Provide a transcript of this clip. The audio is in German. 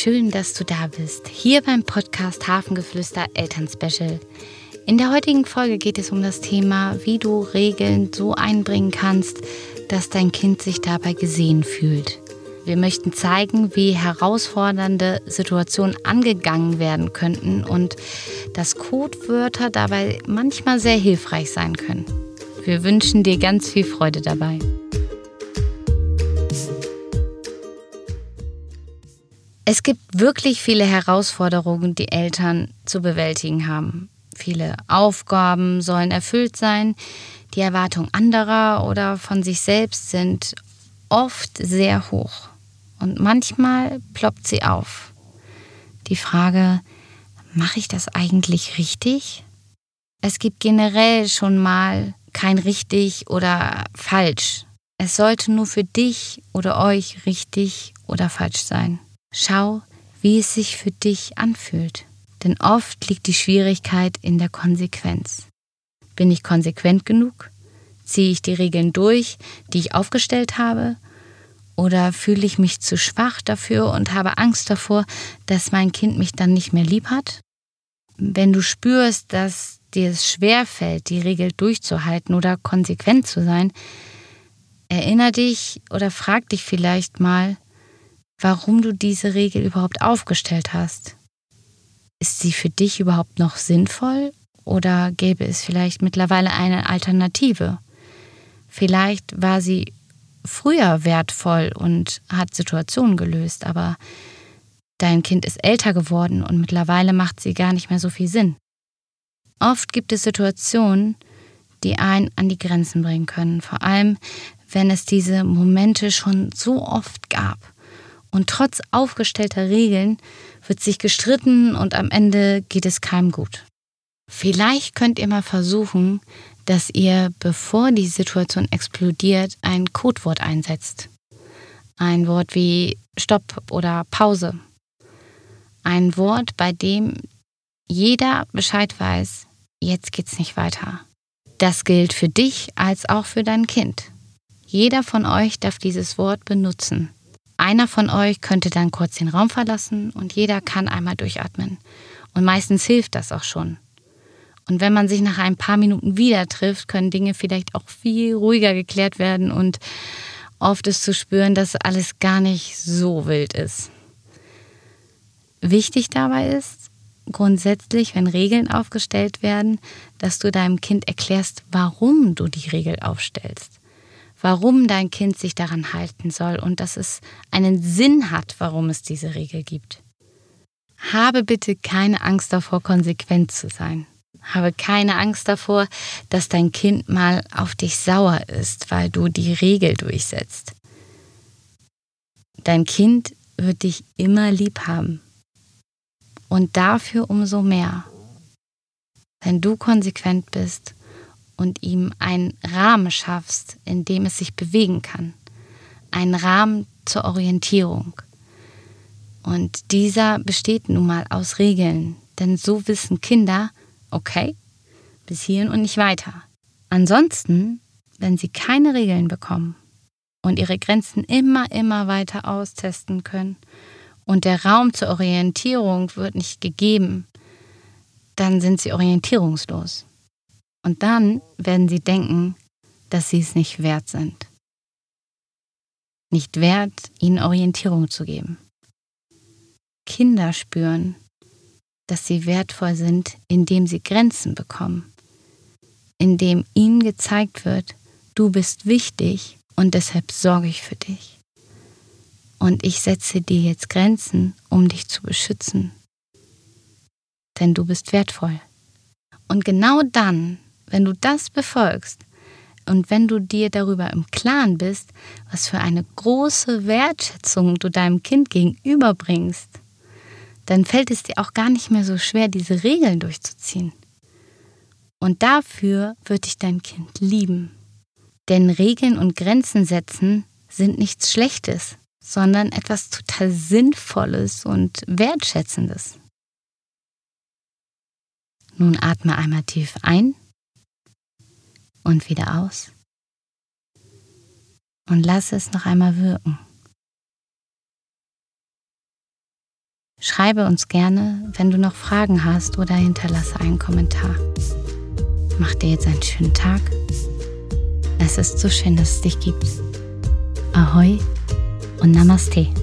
schön, dass du da bist. Hier beim Podcast Hafengeflüster Elternspecial. In der heutigen Folge geht es um das Thema, wie du Regeln so einbringen kannst, dass dein Kind sich dabei gesehen fühlt. Wir möchten zeigen, wie herausfordernde Situationen angegangen werden könnten und dass Codewörter dabei manchmal sehr hilfreich sein können. Wir wünschen dir ganz viel Freude dabei. Es gibt wirklich viele Herausforderungen, die Eltern zu bewältigen haben. Viele Aufgaben sollen erfüllt sein. Die Erwartungen anderer oder von sich selbst sind oft sehr hoch. Und manchmal ploppt sie auf. Die Frage, mache ich das eigentlich richtig? Es gibt generell schon mal kein richtig oder falsch. Es sollte nur für dich oder euch richtig oder falsch sein. Schau, wie es sich für dich anfühlt. Denn oft liegt die Schwierigkeit in der Konsequenz. Bin ich konsequent genug? Ziehe ich die Regeln durch, die ich aufgestellt habe? Oder fühle ich mich zu schwach dafür und habe Angst davor, dass mein Kind mich dann nicht mehr lieb hat? Wenn du spürst, dass dir es schwerfällt, die Regel durchzuhalten oder konsequent zu sein, erinnere dich oder frag dich vielleicht mal, warum du diese Regel überhaupt aufgestellt hast. Ist sie für dich überhaupt noch sinnvoll oder gäbe es vielleicht mittlerweile eine Alternative? Vielleicht war sie früher wertvoll und hat Situationen gelöst, aber dein Kind ist älter geworden und mittlerweile macht sie gar nicht mehr so viel Sinn. Oft gibt es Situationen, die einen an die Grenzen bringen können, vor allem wenn es diese Momente schon so oft gab. Und trotz aufgestellter Regeln wird sich gestritten und am Ende geht es keinem gut. Vielleicht könnt ihr mal versuchen, dass ihr, bevor die Situation explodiert, ein Codewort einsetzt. Ein Wort wie Stopp oder Pause. Ein Wort, bei dem jeder Bescheid weiß, jetzt geht's nicht weiter. Das gilt für dich als auch für dein Kind. Jeder von euch darf dieses Wort benutzen. Einer von euch könnte dann kurz den Raum verlassen und jeder kann einmal durchatmen. Und meistens hilft das auch schon. Und wenn man sich nach ein paar Minuten wieder trifft, können Dinge vielleicht auch viel ruhiger geklärt werden und oft ist zu spüren, dass alles gar nicht so wild ist. Wichtig dabei ist, grundsätzlich, wenn Regeln aufgestellt werden, dass du deinem Kind erklärst, warum du die Regel aufstellst. Warum dein Kind sich daran halten soll und dass es einen Sinn hat, warum es diese Regel gibt. Habe bitte keine Angst davor, konsequent zu sein. Habe keine Angst davor, dass dein Kind mal auf dich sauer ist, weil du die Regel durchsetzt. Dein Kind wird dich immer lieb haben. Und dafür umso mehr, wenn du konsequent bist und ihm einen Rahmen schaffst, in dem es sich bewegen kann. Einen Rahmen zur Orientierung. Und dieser besteht nun mal aus Regeln, denn so wissen Kinder, okay, bis hierhin und nicht weiter. Ansonsten, wenn sie keine Regeln bekommen und ihre Grenzen immer weiter austesten können und der Raum zur Orientierung wird nicht gegeben, dann sind sie orientierungslos. Und dann werden sie denken, dass sie es nicht wert sind. Nicht wert, ihnen Orientierung zu geben. Kinder spüren, dass sie wertvoll sind, indem sie Grenzen bekommen. Indem ihnen gezeigt wird, du bist wichtig und deshalb sorge ich für dich. Und ich setze dir jetzt Grenzen, um dich zu beschützen. Denn du bist wertvoll. Und genau dann, wenn du das befolgst und wenn du dir darüber im Klaren bist, was für eine große Wertschätzung du deinem Kind gegenüberbringst, dann fällt es dir auch gar nicht mehr so schwer, diese Regeln durchzuziehen. Und dafür wird dich dein Kind lieben. Denn Regeln und Grenzen setzen sind nichts Schlechtes, sondern etwas total Sinnvolles und Wertschätzendes. Nun atme einmal tief ein und wieder aus. Und lasse es noch einmal wirken. Schreibe uns gerne, wenn du noch Fragen hast oder hinterlasse einen Kommentar. Mach dir jetzt einen schönen Tag. Es ist so schön, dass es dich gibt. Ahoi und Namaste.